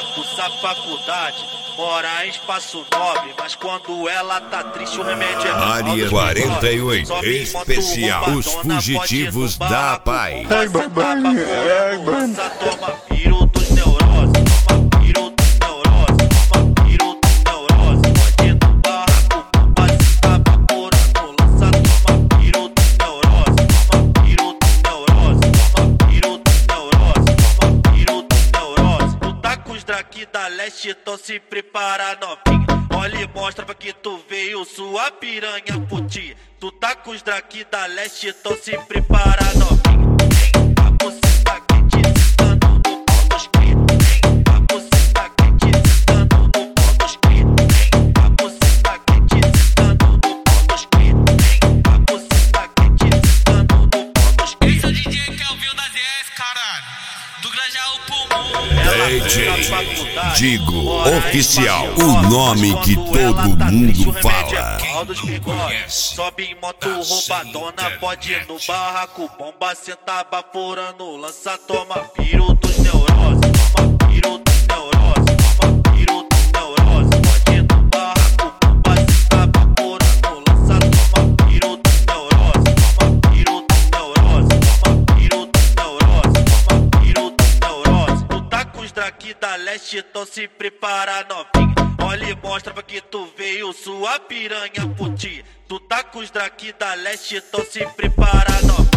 cursa faculdade, mora em espaço nobre, mas quando ela tá triste o remédio é Área 48, especial, os fugitivos da paz. Toma piro dos neuroses, toma piro dos neuroses, toma piro dos neuroses. Pode no barraco, base tá vaporando, lança, toma piro dos neuroses, toma piro dos neuroses, toma piro dos neuroses, toma piro dos neuroses. Tu tá com os draki da leste, então se prepara novinha. Olha e mostra pra que tu veio, sua piranha puti. Tu tá com os draki da leste, então se prepara novinha. DJ Digo Oficial, o nome que todo mundo fala. Sobe em moto roubadona, pode ir no barraco, bomba senta baforando, lança, toma piro dos neuroses, toma piro dos neuroses, toma piro dos neuroses. Pode ir no barraco, bomba senta baforando, lança, toma piro dos neuroses, toma piro dos neuroses, toma piro dos neuroses, toma piro dos neuroses. Tu tá com os draki da leste, então se prepara novinha. Olha e mostra pra que tu veio, sua piranha puti. Tu tá com os draki da leste, então se prepara novinha.